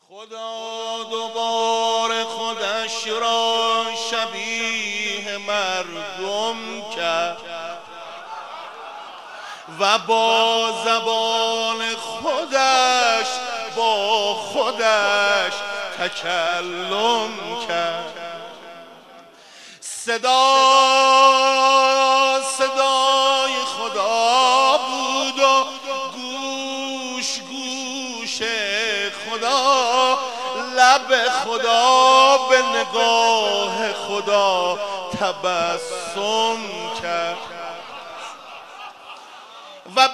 خدا دوباره خودش را شبیه مردم کرد و با زبان خودش با خودش تکلم کرد. صدای خدا بود و گوش خدا، لب خدا به نگاه خدا تبسم کرد و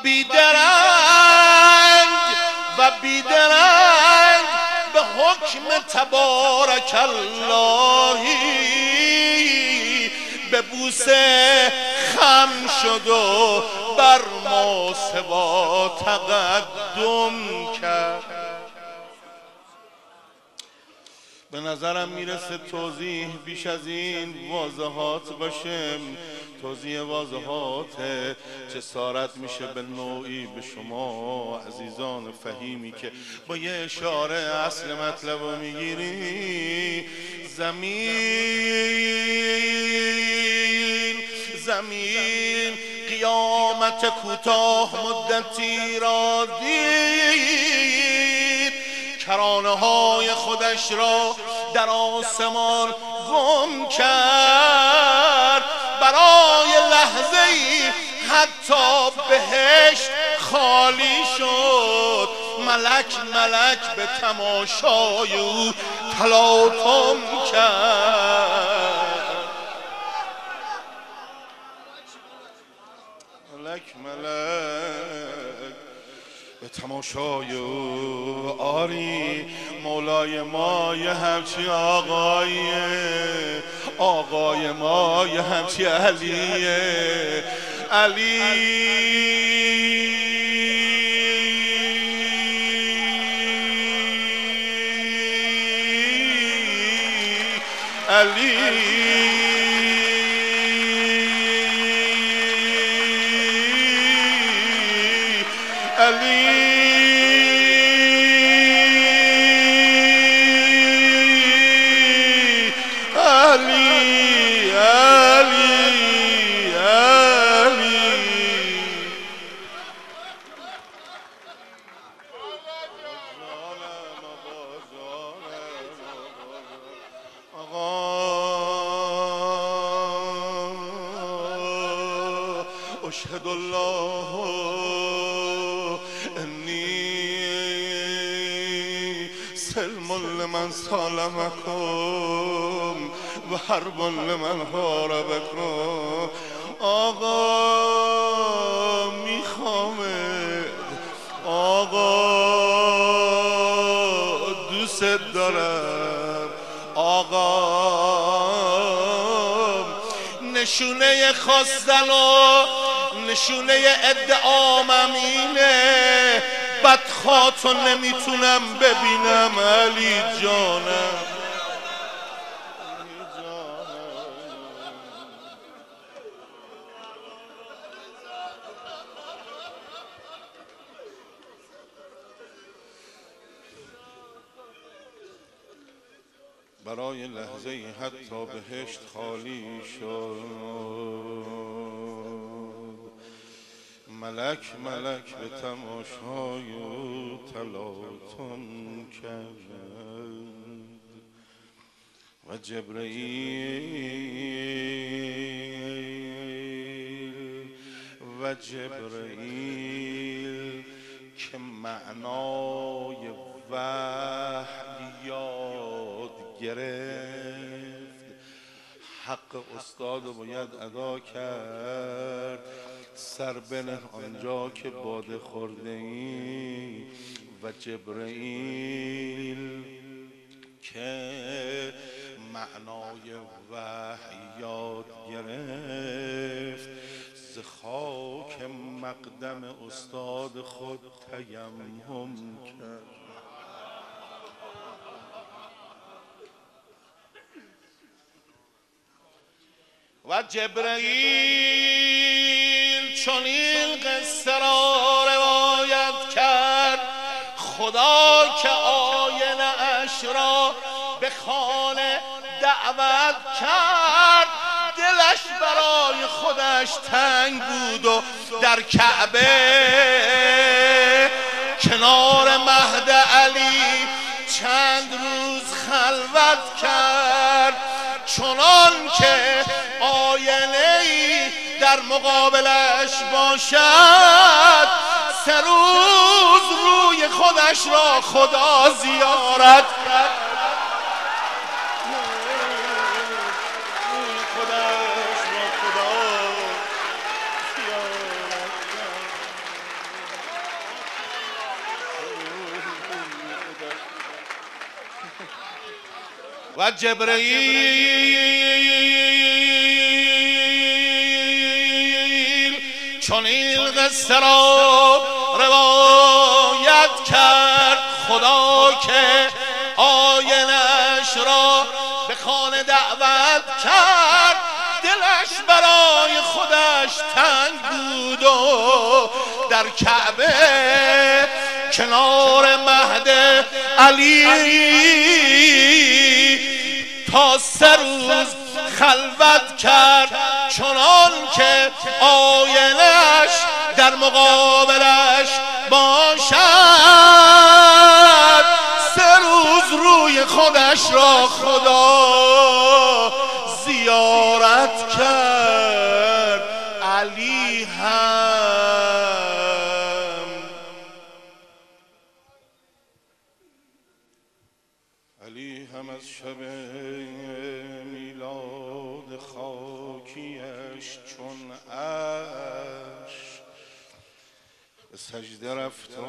بیدرنگ به حکم تبارک اللهی به بوسه خم شد و بر ما سوا تقدم کرد. به نظرم میرسه توضیح بیش از این واضحات باشه. توضیح واضحات جسارت میشه به نوعی به شما عزیزان فهیمی که با یه اشاره اصل مطلب رو میگیری. زمین قیامت کوتاه مدتی را دید، کرانه های خودش را در آسمان گم کرد. برای لحظه‌ای حتی بهشت خالی شد. ملک به تماشای او تلاطم کرد. ملک به تماشای او. آری مولای ما یه همچی آقای ما یه همچی علیه. اشهد الله انی سلم لمن سالمکم و حرب لمن حاربکم. آقا میخوامت، آقا دوست دارم، آقا نشونه خواستن و نشونه ادعامم اینه، بدخواتو نمیتونم ببینم علی جانم. برای لحظه حتی بهشت خالی شد. ملک به تماشای تلاطم کرد و جبرئیل که معنای وحی یاد گرفت. حق استاد رو باید ادا کرد. سر بنه آنجا که باده خورده ای. و جبرئیل که معنای وحی یاد گرفت، ز خاک مقدم استاد خود تیمم کرد. و جبرئیل چون این قصه را روایت کرد، خدا که آینه را به خانه دعوت کرد. دلش برای خودش تنگ بود و در کعبه کنار مهد علی چند روز خلوت کرد، چنان که آینه‌ای در مقابلش باشد. 3 روز روی خودش را خدا زیارت کرد. و جبرئیل چنین قصه را روایت کرد. خدا که آینش را به خانه دعوت کرد، دلش برای خودش تنگ بود و در کعبه کنار مهد علی تا 3 روز خلوت کرد، چنان که آینه‌اش در مقابلش باشد. 3 روز روی خودش را خدا زیارت کرد. علی هم از شب میلاد خاکیش چون عشق به سجده رفت و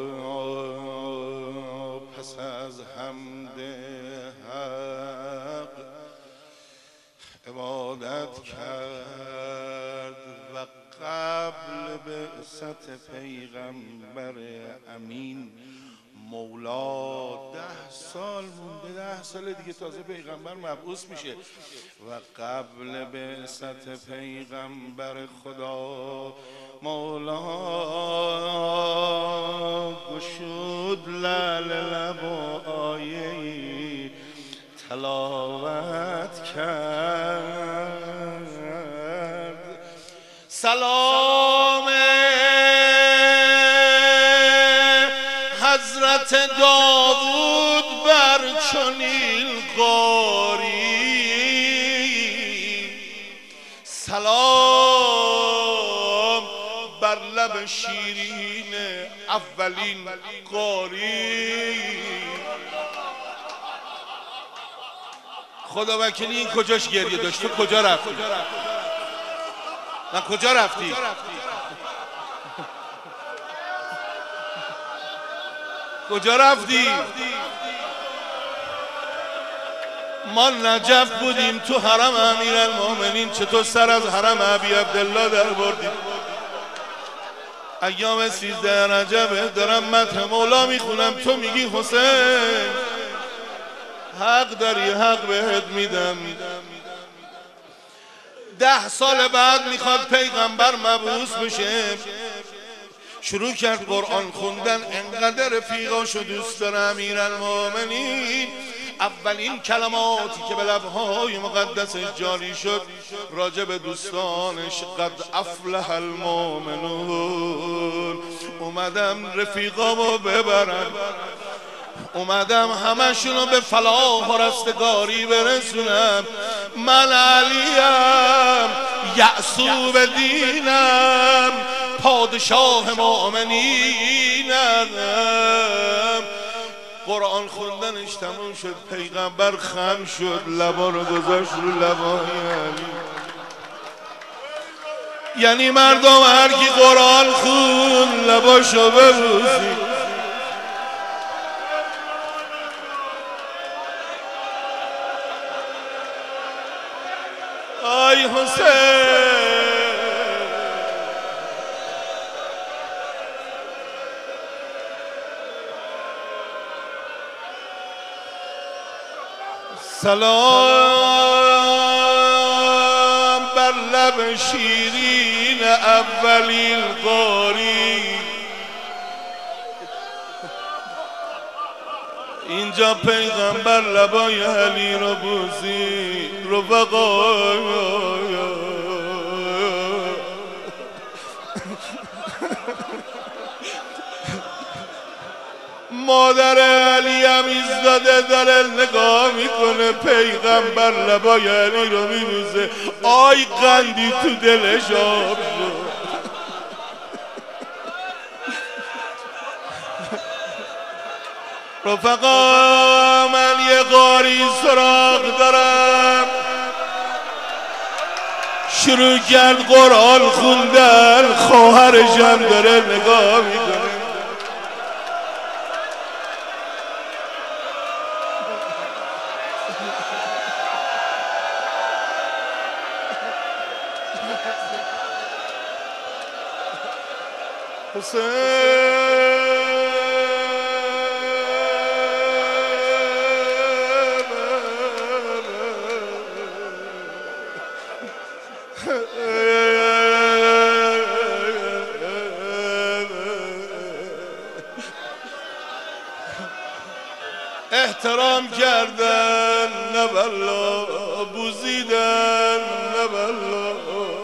پس از حمد حق عبادت کرد. و قبل بعثت پیغمبر امین مولا 10 سال مونده، 10 سال دیگه تازه پیغمبر مبعوث میشه. و قبل بعثت پیغمبر خدا مولا گشود لعل لب و آیه تلاوت کرد. سلام حضرت داوود بر چنین قاری، سلام بر لب شیرین اولین قاری. خدا وکیلی این کجاش گریه داشت؟ تو کجا رفتی؟ من کجا رفتی؟ کجا رفتی؟ ما نجف بودیم تو حرم امیرالمومنین، چطور سر از حرم ابی عبدالله در بردیم؟ ایام 13 رجب دارم مدح مولا میخونم، تو میگی حسین حق داری، حق بهت میدم. 10 سال بعد میخواد پیغمبر مبعوث بشه، شروع کرد قرآن خوندن. انقدر رفیقاشو دوست داره امیرالمومنین، اولین کلماتی که به لبهای مقدسش جاری شد راجع به دوستانش، قد افلح المؤمنون، اومدم رفیقامو ببرم، اومدم همشونو به فلاح و رستگاری برسونم. من علیم یعصوب دینم، پادشاه مؤمنینم. قرآن خوندنش تموم شد، پیغمبر خم شد، لبا رو گذاشت رو لبای علی. یعنی مردم هر کی قرآن خون لباشو ببوسی. آی حسین سلام بر لب شیرین اولین قاری. این اینجا پیغمبر لبای علی رو بوسی رفقا. مادر علی هم ایستاده داره نگاه میکنه، پیغمبر لبای علی رو میبوسه. آی قندی تو دلش آب شد. رفقا من یه غاری سراغ دارم، شروع کرد قرآن خوندن، خواهرشم داره نگاه میکنه. احترام کردن نه والله، بوسیدن نه والله.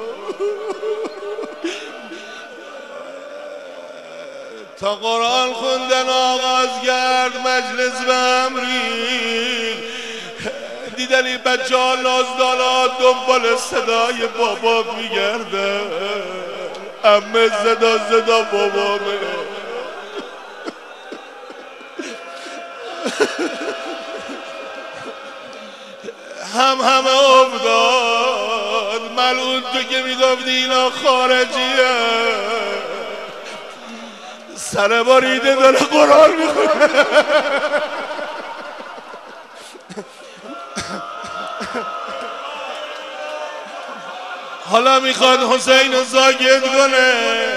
تا قرآن خوندن آغاز کرد مجلس به امری، دیدن این بچه ها نازدانا دنبال صدای بابا میگردن. امه صدا بابا همه افتاد. ملعون تو که میگفتی اینا خارجیه، سر باریده داره قرآن میخونه. حالا میخواد حسین رو ساکت کنه.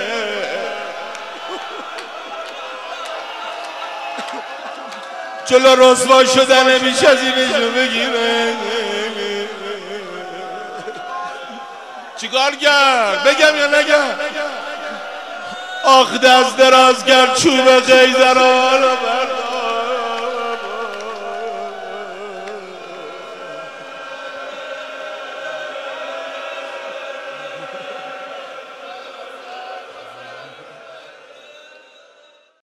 جلو رسوا شدن بیش از اینشو بگیره. چیکار کرد؟ بگم یا نگم؟ آخ دست دراز کرد چوب قیزر رو